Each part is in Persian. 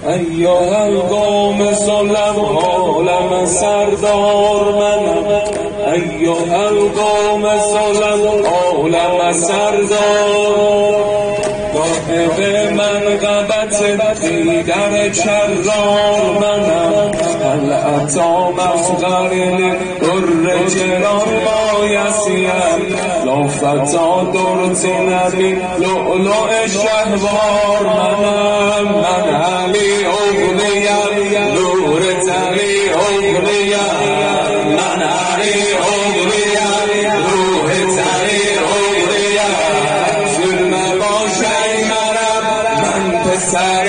ایها القوم سلم عالم سردار منم، ایها القوم سلم عالم سردار، صاحب منقبت دیگر کرار منم، هل اتی مفخر در جران بایسیم، لا فتا در نبی لؤلؤ شهوار منم، من علی اغنیم نور تقی اغنیم، من علی اغنیم روح تقی اغنیم، ظلم باشی مرم من پسر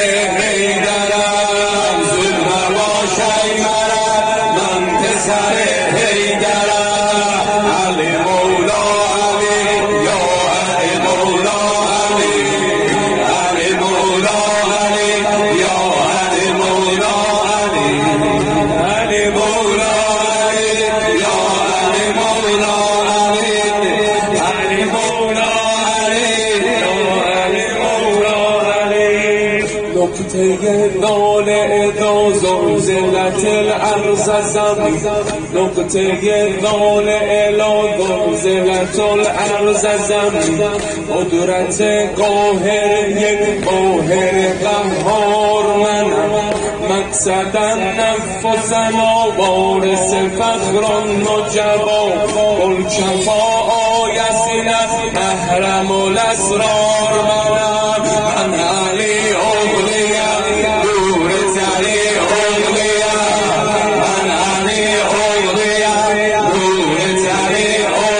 حیدرم، ظلم باشی مرم من پسر حیدرم، علی مولا علی یا علی مولا علی، علی مولا علی یا علی مولا علی، علی مولا علی یا علی مولا علی، علی مولا علی یا علی مولا علی. نقطه ناله دا زلزلت الارض زمین، نقطه ناله لا زلزلت الارض زمین، قدرت قاهر یک قاهر قهار منم، مقصدا نفسنا وارث فخر نجبا، الکفا آیسینت محرم الاسرار منم، من علی اغنیم نور تقی اغنیم، من علی اغنیم نور تقی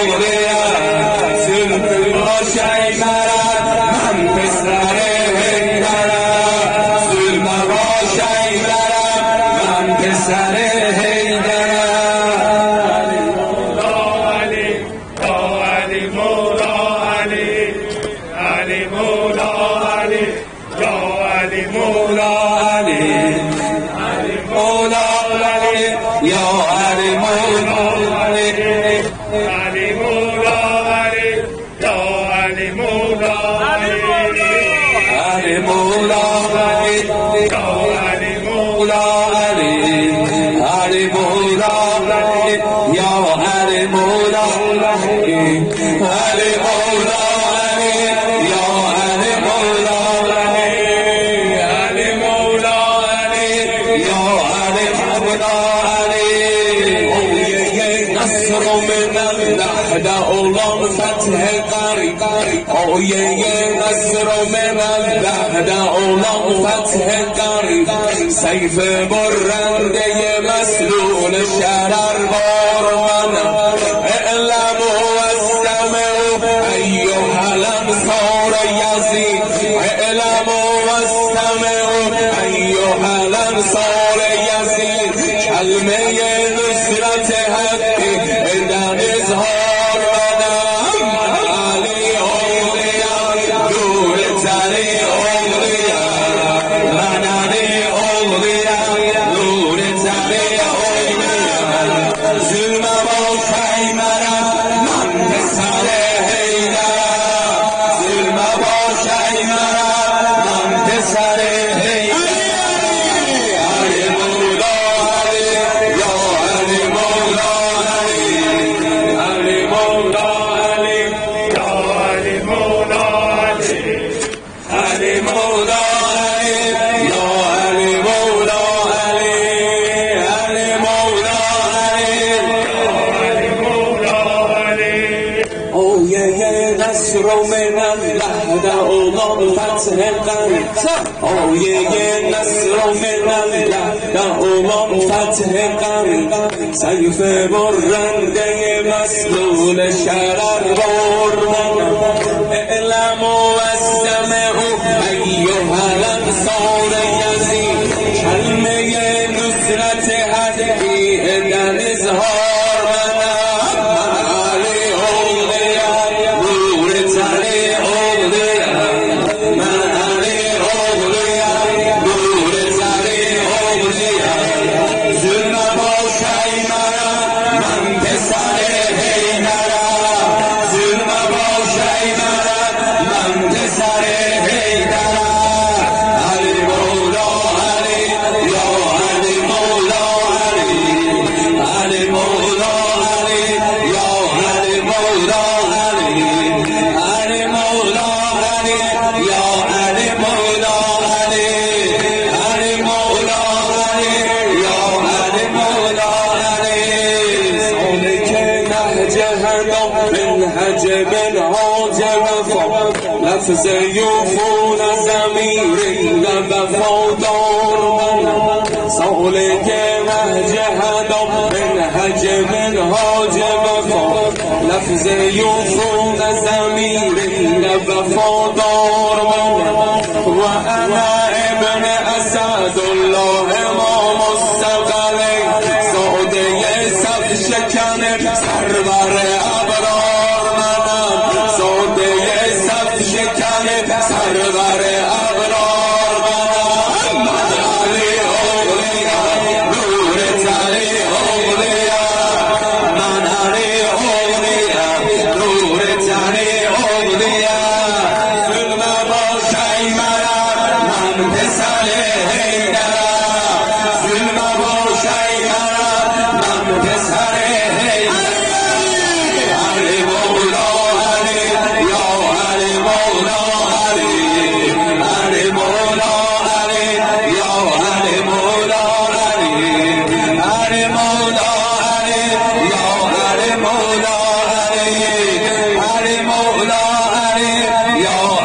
اغنیم، ظلم باشی مرم من پسر حیدرم، ظلم باشی مرم من پسر حیدرم، علی مولا علی، علی مولا علی یا علی مولا علی، علی مولا علی یا علی مولا علی، علی مولا علی یا علی مولا علی، علی مولا علی یا علی مولا علی، علی مولا علی یا علی مولا علی، علی مولا علی یا علی مولا علی، علی مولا علی یا علی مولا علی. نصر من الله دعوان فتح قریب، آیه نصر من الله دعوان فتح قریب، سیف برنده مسلول شرر بار منم، اعلموا واستمعوا ایها الانصار یزید، اعلموا واستمعوا ایها الانصار یزید، کلمه نصرت حقی در اظهار منم، علی اغنیم نور تقی اغنیم، من علی اغنیم نور تقی اغنیم، ظلم باشی مرم من پسر حیدرم، ظلم باشی مرم من پسر حیدرم، علی مولا علی یا علی مولا علی، علی مولا علی یا علی مولا علی، علی مولا علی یا علی مولا علی، علی مولا علی یا علی مولا علی. آیه نصر من الله دعوان فتح قریب، آیه نصر من الله دعوان فتح قریب، سیف برنده مسلول شرر بار منم، اعلموا واستمعوا ایها الانصار یزید، کلمه نصرت حقی در اظهار منم، علی اغنیم نور تقی اغنیم، من علی اغنیم نور تقی اغنیم، ظلم باشی مرم من پسر حیدرم، ظلم باشی مرم لفظ یوفون زمیر لب وفادار من سالک نهج هدام منهج منهاج وفا لفظ یوفون زمیر لب وفادار من و انا ابن اسد الله ما مستقلی ساده صف شکن سرور ابرار منم ساده صف شکن سرور ابرار منم من علی اولیاء نور علی اولیاء من علی اولیاء نور علی